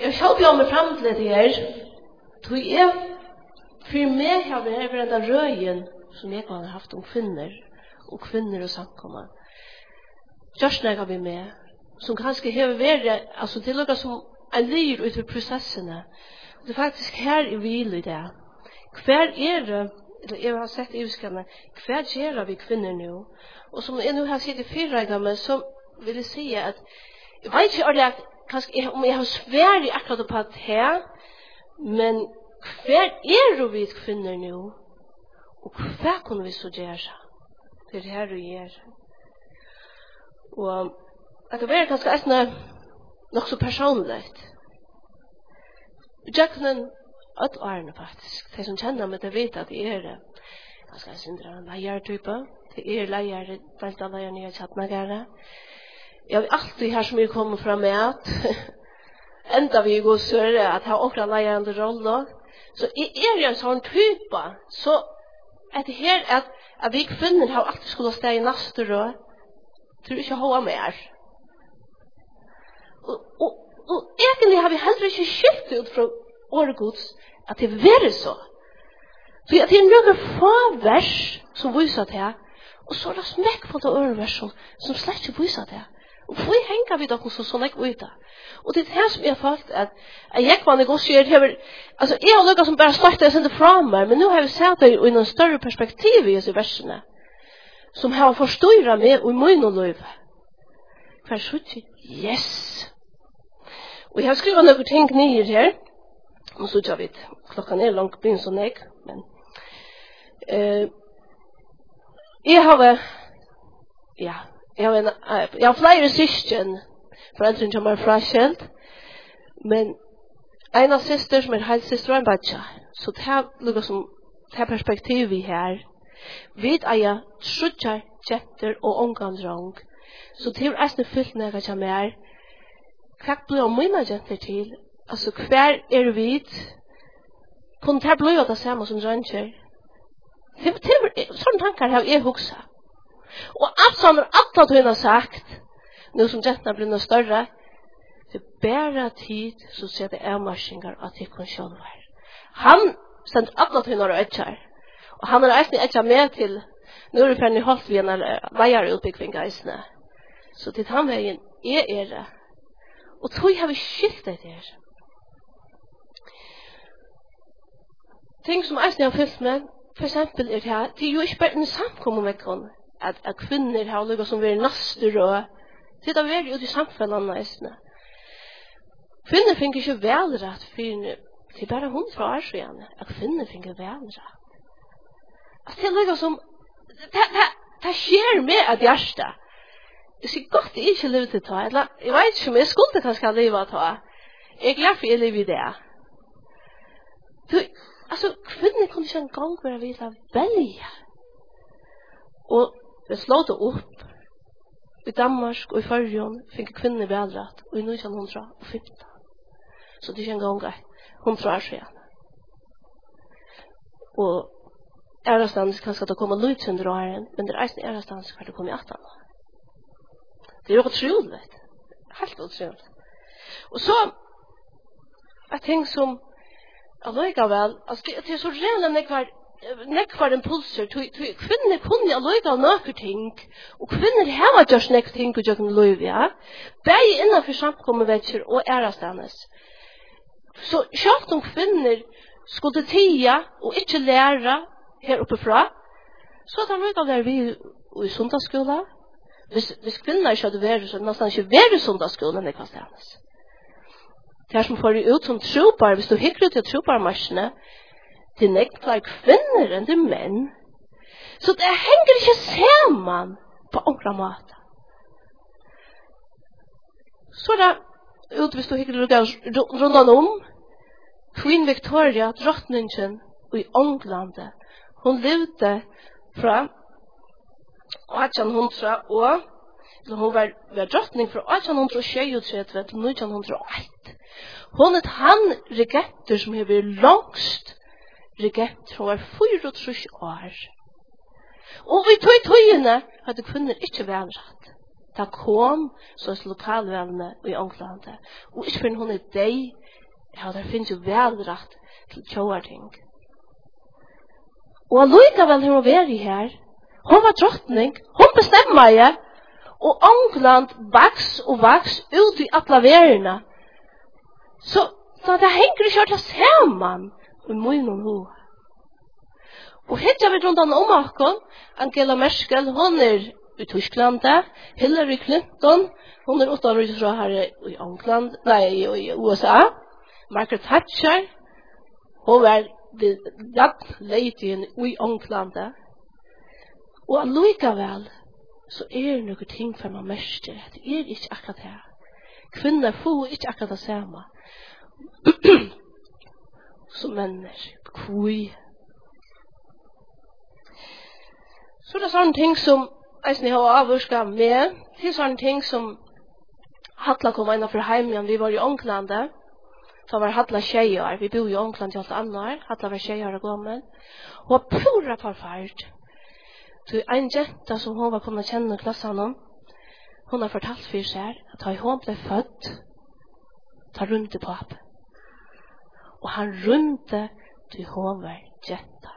Jeg skal bli meg frem til det her. Tog jeg for meg har det her vært en røyen som jeg har haft om kvinner og samkommer. Kjørsten har vi med, som kanskje har vært, altså det er noe som en lyr ut for prosessene. Det er faktisk her i hvil i det. Hver det, eller jeg har sett i uskene, hver gjør vi kvinner nå? Og som jeg nå har sett i 4 ganger, så vil jeg si at jeg vet ikke om jeg har svært akkurat på det her, men hver vi kvinner nå? Og hva kunne vi så gjøre? Det er her vi gjør. Og det kan være ganske nok så personligt. Jeg kan at årene faktisk. De som kjenner meg, de vet at jeg ganske en leiertype. Det leier, blant alle leierne jeg har kjent meg her. Jeg har alltid her som jeg kommer fra med at enda vi går sørre at jeg har åkret leierende rolle. Så jeg en sånn type. Så at her at vi kvinner har alltid skulle stå i neste rød. Tror ikke ha mer. Og egentlig har vi heller ikke skilt ut fra åregods at det vil så. For at det er noen få vers som viser det, og så det smekkfullt av ørevers som slett ikke viser det. Og hvor henger vi dere sånn ikke ut av? Og det er det som jeg har fått at jeg var negosier, altså jeg har noe som bare startet å sende fra meg, men nå har vi sett det i noen større perspektiv i disse versene, som har forstått meg og i min liv. Hva skjønner? Yes! Og jeg har skrivet noen ting nye her. Nå så jeg vet, klokken langt begynt som jeg, men jeg har flere syskjen, foreldrene som fraskilt, men en av syster som helt syster og en badja, så det er noe som det perspektiv vi her. Vi eier trutjar, kjetter og ångandrong, så det er eisne fyllt når jeg kommer her. Hva blir mine jenter til? Altså, hver vi? Kunne det bli det samme som drønner? Sånne tanker har jeg hukset. Og alt som alt hun har sagt, nå som jentene blir noe større, det er bare tid så ser det avmarsinger at det kan selv være. Han sendte alt hun har øtjer. Og han har eisne øtjer med til, nå er det ferdig holdt vi en leierutbygging eisne. Så til han veien det. Og tog har vi skilt det der. Ting som eisne har fyllt med, for eksempel det her, det er jo ikke bare en samkommer med kvinner, at kvinner har noe som vil naster og det er veldig ut i samfunnet eisne. Kvinner finner ikke velrett, for det er bare 100 år siden, at kvinner finner velrett. At det er noe som, det skjer med et hjerte. Jeg sier godt jeg ikke lever til å ta, eller jeg vet ikke om jeg skulle kanskje leve til å ta. Jeg er glad for jeg lever i det. Altså, kvinner kunne ikke en gang være vidt av velge. Og det slår det opp. I Danmark og i Førjøen fikk kvinner velrett, og i 1915. Så det er ikke en gang 100 år siden. Og ærestans kanskje det kommer litt 100 år, men det er eisen ærestans hva det kommer i 18 år. Det er jo utrolig. Helt utrolig. Og så er ting som allikevel, altså det er så rene nekvar impulser, kvinner kunne allikevel noen ting, og kvinner har gjort nekvar ting og gjort liv, ja. Begge innenfor samkommervetter og ærestanes. Så selv om kvinner skulle tia og ikke lære her oppefra, så er det allikevel vi i sundagsskolen. Hvis kvinner ikke hadde vært, så nesten ikke vært i sundagsskolen enn det kan stedes. Det som får ut som trobar, hvis du hikker ut til trobarmarsjene, det er nekvar kvinner enn det menn. Så det henger ikke sammen på ordentlig måte. Så er det ut, hvis du hikker rundt om, Queen Victoria, drottningen i England, hun levde fra 1800 og hun var drottning fra 1833 til 1901. Hun han regenter som har vært langst regenter. Hun var 34 år. Og i tøyene hadde kvinner ikke velrett. ta kom så er lokalvennene i England. Og ikke for hun er deg, ja, der finnes jo velrett til tjoarting. Og allikevel hun var her, hun var drottning, hun bestemmer jeg, og England vaks og vaks ut i alle verene. Så det henger ikke til sammen i munnen hun. Og hittar vi rundt om akkurat, Angela Merkel, hun er i Tyskland, Hillary Clinton, hun er utenriks fra her i England, i USA, Margaret Thatcher, hun var ladledien i England, og allikevel så det noen ting for man mester, det ikke akkurat her. Kvinner får ikke akkurat det samme. Som menner, kvui. Så det er sånne ting som jeg har avvursket med. Det er sånne ting som Hatla kom innenfor heimen. Vi var i England. Så var Hatla tjejer. Vi bor i England til alt annet. Hatla var tjejer og gammel. Hun var pura forfært. Så en jenta som hun var kommet kjenne klassen om, hun har fortalt for seg at da hun ble født, ta rundt på opp. Og han runde til hun var jenta.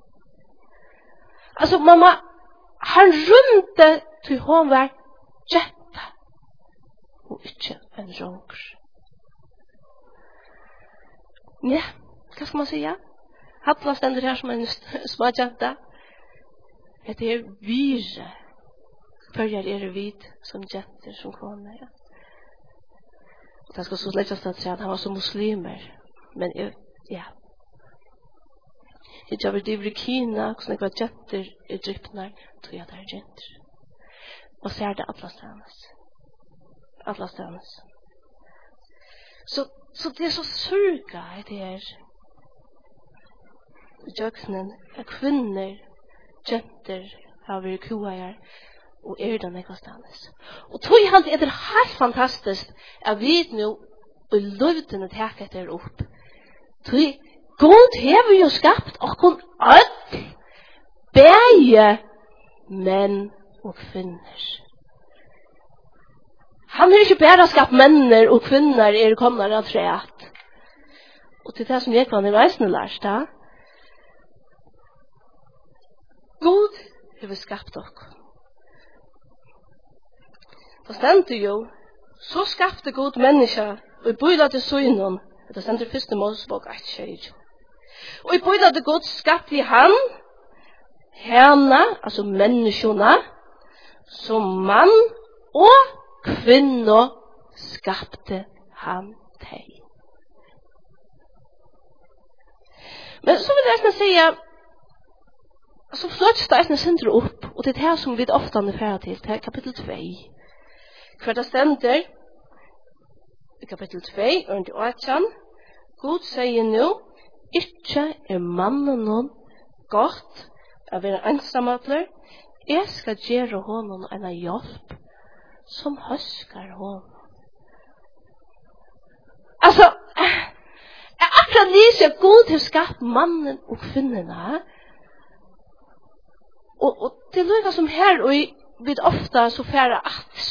Altså, mamma, han runde til hun var jenta. Og ikke en rånger. Ja, hva skal man si? Hatla stender her som en små jenta. Det er vire. Førjar det vid som jenter som kone. Ja. Og det skal så lettast at si at han var som muslimer. Men ja. Det er det i Kina, hvordan det var jenter i drypnar, tror jeg det er jenter. Og så er det alla stedens. Så det er så surga, det er jøksnen, kvinner, jenter har vært kuaer og det nekva stannes. Og tog han det er helt fantastisk at vi nå i løvdene tek etter opp. Tog God hever jo skapt okkur öll bæje menn og kvinner. Han har ikke bare skapt menner og kvinner kommet av treet. Og til det som jeg kan i reisende lært da, God har skapt okkur. Det stendte jo, så skapte God menneska, og i bøyla til søgnen, det stendte første Mosebok 1:20. Og i bøyla til God skapte han, henne, altså menneskjona, som mann og kvinna skapte han teg. Men så vil jeg si, så fløts det eisne sindre opp, og det er det som vi ofte er ferdig til, det er kapittel 2. Hver det stender, i kapittel 2, under 8, God sier nå, ikke mannen noen godt å være ensamadler, jeg skal gjøre honom en hjelp som høsker honom. Altså, jeg akkurat lyser God til å skape mannen og kvinnerne, og det lykker som her, og vi ofte så færre at.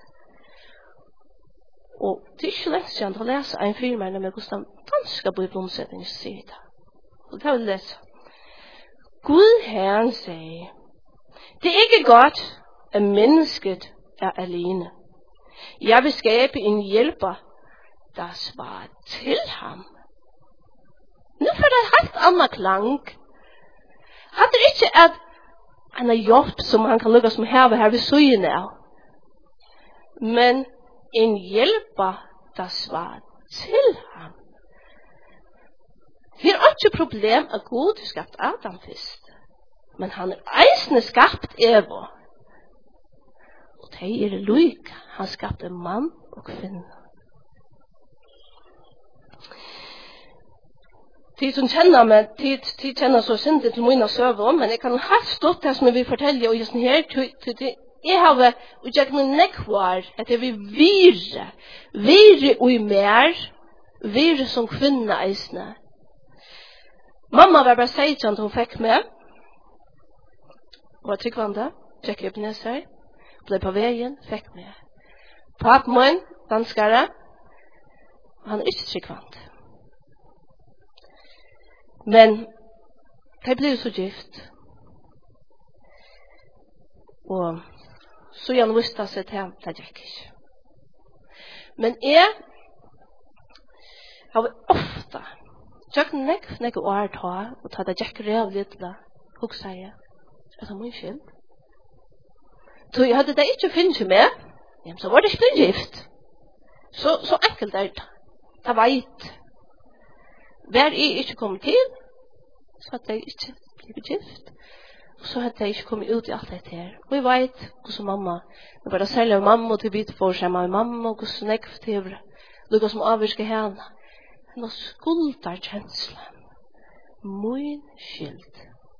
Og det er ikke lett siden å lese en firmerne med hvordan danska bibelomsetninger sier det. Og det vil jeg lese. Gud Herren sier, det er ikke godt at mennesket er alene. Jeg vil skabe en hjælper, der svarer til ham. Nu får det helt annet klang. Hadde det ikke at han har hjulp som han kan lukke som her ved søgene av. Men en hjælper, der svarer til ham. Det er ikke problem at Gud har skapt Adam først. Men han eisende skapt Eva. Og det er lyk. Han skapte mann og kvinne. De som kjenner meg, de kjenner så sindet til mine søver, men jeg kan ha stått det som jeg vil fortelle, og just her, jeg har utgjengnet nekvar, at jeg vil vire og i mer, vire som kvinne eisne. Mamma var bare 16 hun fikk med, og var tryggvande, tjekk i Ebenezer. ble på veien, fikk meg. Papen min, danskere, han ikke tryggvant. Men de ble så gift. Og så han visste seg til ham, det gikk ikke. Men jeg har ofte tjøkken nekk år ta, og ta det gikk rev litt da, og sier jeg, det er min skyld. Så jeg hadde det ikke finnet med, så var det ikke blitt gift. Så enkelt det. Det vet. Hver jeg ikke kom til, så hadde jeg ikke blitt gift. Og så hadde jeg ikke kommet ut i alt dette her. Og jeg vet hvordan mamma, det var det særlig av mamma til vidt for seg med mamma, og hvordan jeg til lukket som avvirker henne. Nå skuldar kjenslen. Min skyld.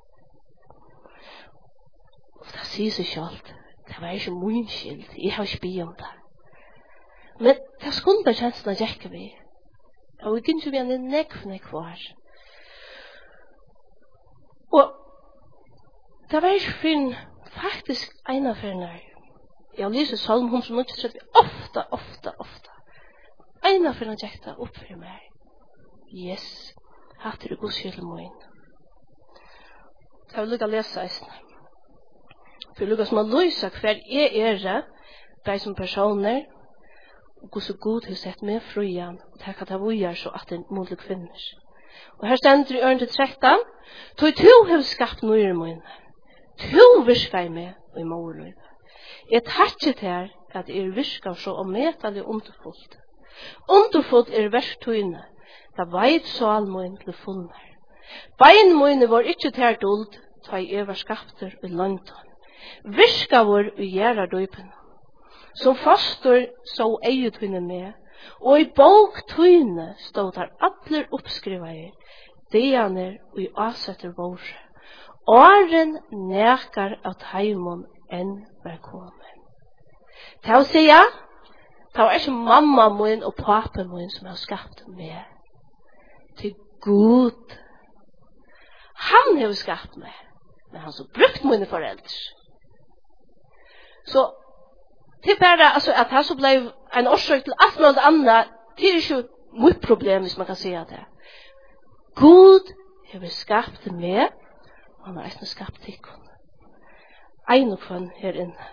Og det sier seg ikke alt. Det var ikke min skyld. Jeg har ikke bedt om det. Men det skuldar kjenslen gjekker vi. Og vi kunne ikke være en nekv var. Og det var ikke fin, faktisk en av henne. Jeg har lyst til Salm 130, ofte. En av henne gikk det opp for meg. Yes, hatt det god skyld min. Jeg vil lukke å lese eisene. For lukke som å løse hver jeg de som personer, og hvordan god har sett meg frøyen, og det kan ta vujer så at det mulig finnes. Og her stender i ørn til 13, «Tog to har skapt nøyre mine, to virker meg og i morløyde. Jeg takker til at virker så ommetelig underfullt. Underfullt verktøyene, da veit så allmoen til funner. Bein mine var ikke til dult, ta jeg var skapter i London. Virka vår i gjerra døypen. Som fastor så eiutvinne med, og i bóktøyne stod der atler oppskrivager, deaner og i avsetter våre. Åren nekar at heimon enn var kommet. Til å si ja, det var ikke mamma min og papen min som har skapt meg. Til Gud. Han har skapt meg, men han har brukt mine foreldre. Så det bare, altså, at han så ble en årsøk til alt noe annet, det er ikke mitt problem, hvis man kan si det. Gud har skapt meg, og han har ikke skapt deg. En og kvann her inne.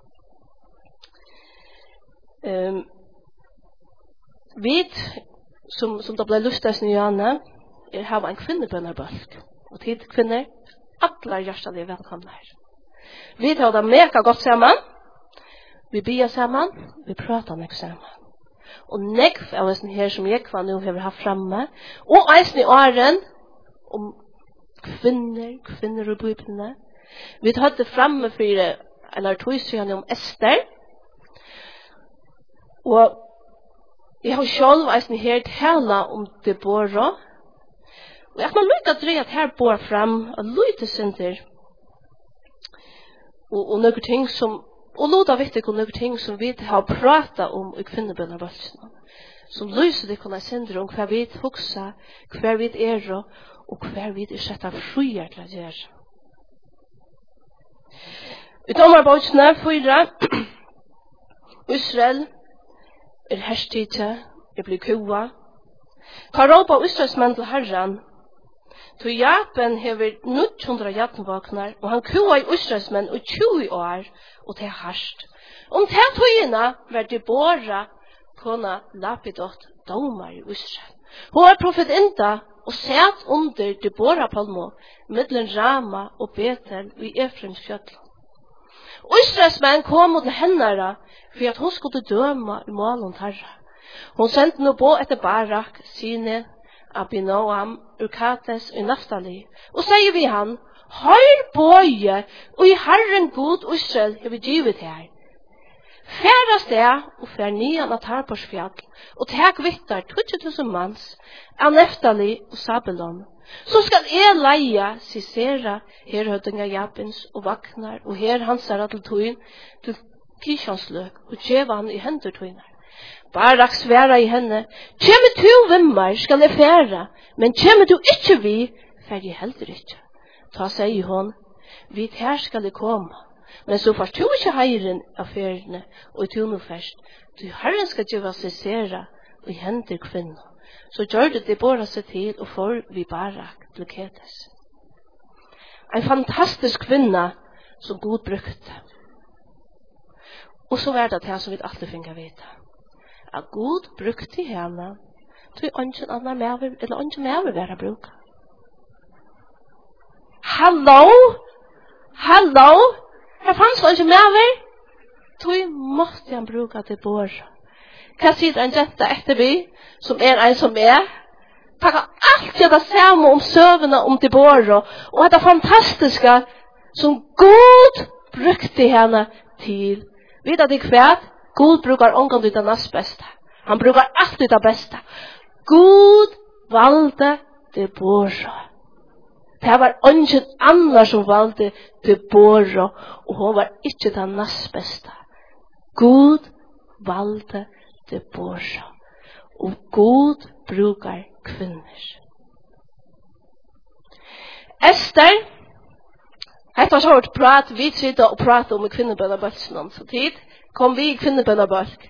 Vi, som det ble lustet i Johanne, har en kvinnebønnerbølg. Og tid kvinner, alle hjertelig er velkomne her. Vi tar det mega godt sammen. Vi bier sammen, vi prater nek sammen. Og nek av oss her som jeg var nå har hatt fremme, og eisen i åren om kvinner og bøyblene. Vi tar det fremme for en artoisøyene om Esther. Og jeg har selv eisen her tala om Deborah. Og jeg kan lykke til at her bor frem, og lykke synder. Og noen ting som, og låta vet ikke noen ting som vi har pratet om i kvinnebønnervalsen. Som lyser det kunne synder om hva vi hoksa, hva vi og hva vi sett av frier til å gjøre. Vi tar bautene, 4. Israel herstidte, blir kua. Ta råpa Israelsmenn til Herren. To Japan hever 900 jattenvaknar, og han kua i Israelsmenn og 20 år, og til harst. Om til togina var Deborah kona Lapidot domar i Israel. Hun var profetinta og sett under Deborah palmo, middelen Rama og Betel i Efraims fjall. Israelsmenn kom mot hennara for at hun skulle døma i malen herra. Hun sendte nå på etter Barak, Sine, Abinoam, Urkates og Naftali, og sier vi han, «Hør bøye, og i Herren God Israel har vi givet her. Færast det, og fær nian av Tarporsfjall, og tek vittar 20.000 manns, av Naftali og Sabelon. Så skal jeg leie Sisera, herhøydinga Jabins og Vaknar, og her hansar til tøyen, til Kishansløk, og djeva han i hendertøyner. Barak sværa i henne, «Kjemme tu vimmar skal jeg færa, men kjemme du ikke vi, fær jeg heller ikke.» Ta sier hon, «Vid her skal jeg komme, Men så får du ikke heiren av feriene og i tunen først. Du herren skal gjøre seg sere og i hender kvinner. Så gjør det bare seg til og får vi bare til Kedes. En fantastisk kvinne som Gud brukte. Og så var det det som vi alltid finner vite. At Gud brukte henne til ønsken annen mever, eller ønsken mever være brukt. Hallo? Her fanns det ikke mever. Tog måtte han bruke til bor. Hva sier en jente etter vi, som en som Takk alt det samme om søvnene om til bor. Og det fantastiske som Gud brukte henne til. Vet du hva? Gud brukar omgang til det næst beste. Han brukar alltid det beste. Gud valgte det bora. Det var ingen annan som valgte det bora, og hun var ikke det næst beste. Gud valgte det bora. Og Gud brukar kvinner. Esther, hetta så vart prat vi sitter og pratar om kvinnebønnebalsen så tid kom vi i kvinnebønnebalk.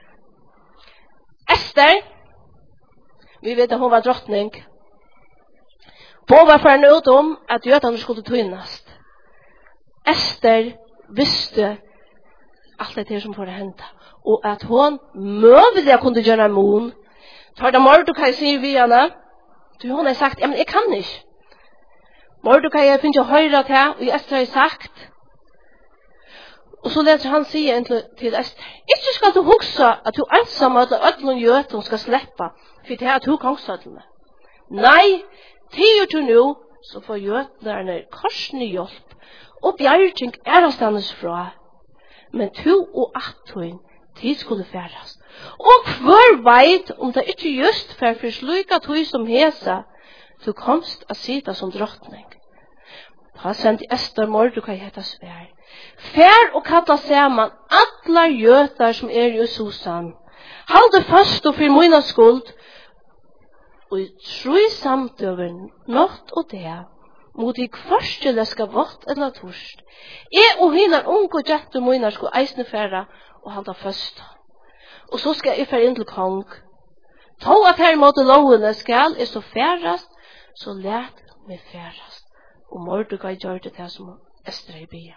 Esther, vi vet at hun var drottning. På var for en ut om at jødene skulle tvinnes. Esther visste alt det som får hente. Og at hun møvelig kunne gjøre mon. Tar det Mordecai sier vi henne. Hun har sagt, men jeg kan ikke. Mordecai har finnet å høre til, og Esther har sagt. Og så leser han sige til Esther, ikke skal du huske at du ensam og ødelen jøten skal slippe, for det er at du kongsødlene. Nei, tider du nå, så får jøtene korsende hjelp, og bjergjeng standes fra. Men to og attøyen, tid skulle færes. Og hver veit om det ikke just for slika tøy som hesa, du komst å sita som drottning. Da sendte Esther Mordecai hetta svær. Fær og kalla saman allar jøtar som i Susan. Halde fast og for mina skuld, og i tru samtøver, natt og det, mot i kvarstjele skal vått eller torst. Og hinnar unge jenter mina skulle eisne færa og halda fast. Og så skal jeg færa inn til kong. To at her måte lovene skal så færast, så let meg færast. Og Mordecai gjør det som Esther i bia.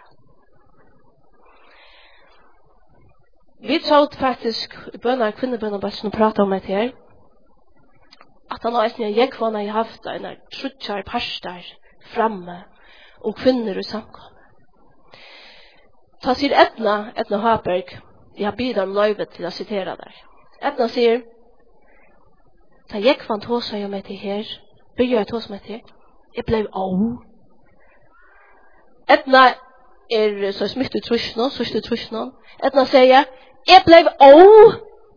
Vi tråd faktisk i bønner, kvinnebønner, bare som prater om det her, at han har en jekvann har haft en trutjar parstar framme og kvinner i samkommet. Ta sier Edna Haberg, jeg bidrar om løyvet til å sitere der. Edna sier, ta jekvann tåsa jeg med til her, bygger jeg tåsa med til, jeg ble av. Edna så smitt i trusjnån, Edna sier, jeg ble av.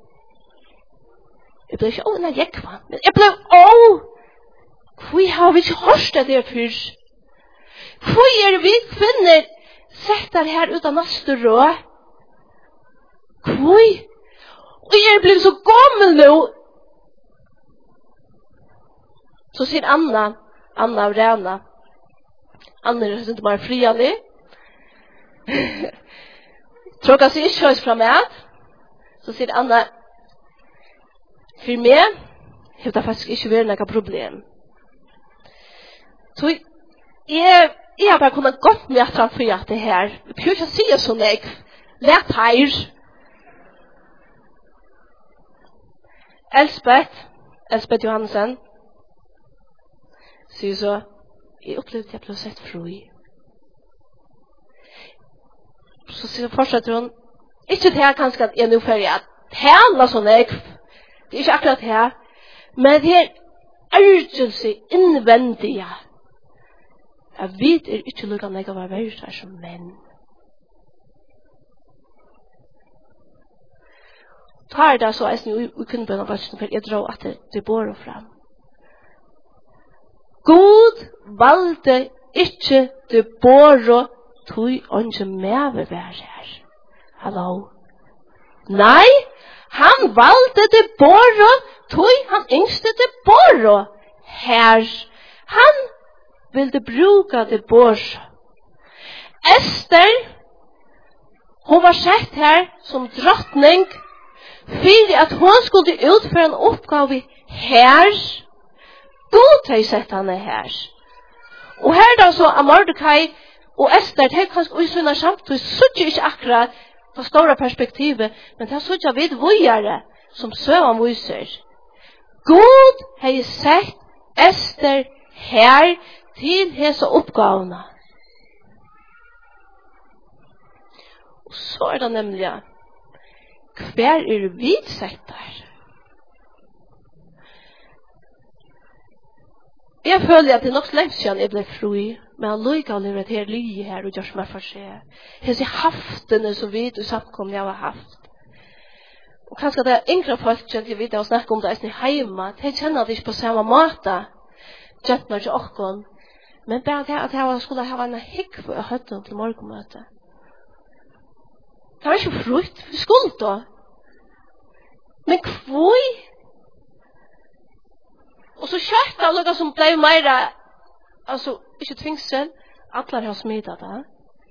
Jeg ble ikke av denne jekvann, men jeg ble av. Hvor har vi ikke hørt det der før? Hvor vi kvinner setter her uten neste råd? Hvor? Og jeg ble så gammel nå. Så sier Anna og Rena. Anna er ikke bare frialig. Tråkar seg ikke høys fra meg. Så sier Anna, for meg har det faktisk ikke vært noe problem. Så jeg har bare kunnet gått med at han for det her. Vi kan ikke si det sånn jeg. Lett her. Elspeth Johansen, sier så, jeg opplevde at jeg ble sett fri. Så fortsetter hun, ikke det her kanskje at jeg nå følger at tala sånn jeg, det er ikke akkurat her, men det er urgelse innvendige. Jeg vet ikke lukket meg å være verdt her som menn. Tar det så jeg kunne begynne å være for jeg drar at det bor fram. Gud valgte ikke det bor tog ikke med å være her. Hallo? Nei, han valgte det bor tog han yngste det bor her. Han ville bruke det bor. Esther Hon var sett her som drottning for at hon skulle utføre en oppgave her. God har sett henne her. Og her da så er Mordecai og Esther, det er kanskje usynner samtidig, så ikke akkurat på store perspektivet, men det er så ikke vidt vujere som søvann viser. God har sett Esther her til hese oppgavene. Og så er det nemlig, hver er vi sett der? Jeg føler at det er nok lenge siden jeg ble fri, men han lykker å leve et her liv her og gjør som jeg får se. Hese haftene så vidt og samkomne jeg har haft. Og kanskje det er yngre folk som jeg vet å snakke om det er hjemme, de kjenner det ikke på samme måte, kjøttene til åkken, men bare det at jeg skulle ha en hikk for å høtte til morgenmøte. Det var ikke frukt, vi skulle da. Men hvor? Og så kjøtt av noe som ble mer, altså, ikke tvingsel, alle har smittet det.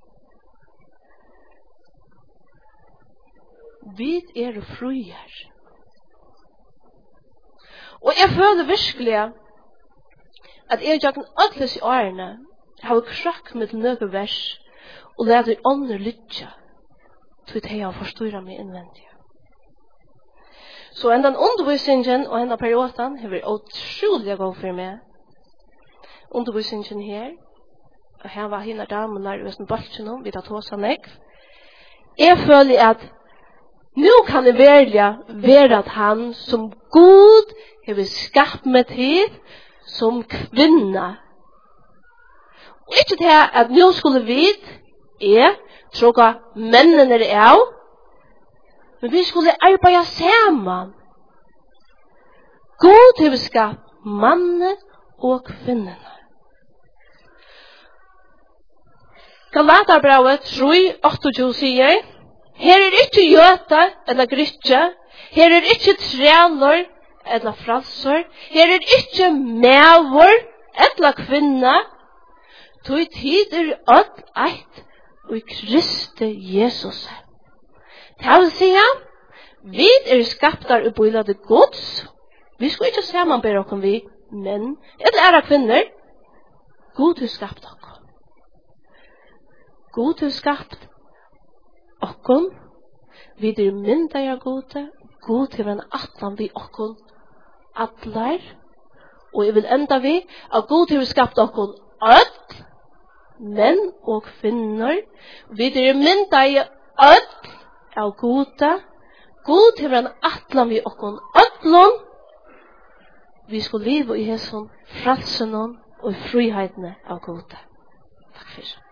Vi er fruer. Og jeg føler virkelig at jeg gjør alle i årene har krakk med noe vers og lærer ånder lytte til at jeg har forstått meg innvendig. Så enda undervisningen og enda perioden har vært utrolig god for meg. Undervisningen her, og her var henne damene i Østen Baltjennom, vi tar tås av meg. Jeg føler at nå kan det være at han som god har skapt meg til som kvinne. Og ikke til at nå skulle vi tråka mennene av, men vi skulle arbeide sammen. God har skapt mannen og kvinnerne. Galaterbrevet 3:28 sier, her er ikke jøte eller grytje, her er ikke træler eller fralser, her er ikke mæver eller kvinne, tog tid er alt eit og i Kristi Jesus. Det vil si, vi er skaptar og bøylade gods. Vi skal ikke sammenbære oss vi menn, eller kvinner. God har skapt oss. God har skapt oss. Vi er mynda av gode. God har en atlan vi oss atler. Og jeg vil enda vi at God har skapt oss alt, menn og kvinner. Vi er mynda av gode. God har en atlan vi oss atlon. Vi skal leve i hesson frelsen og i frihetene av gode. Takk for det.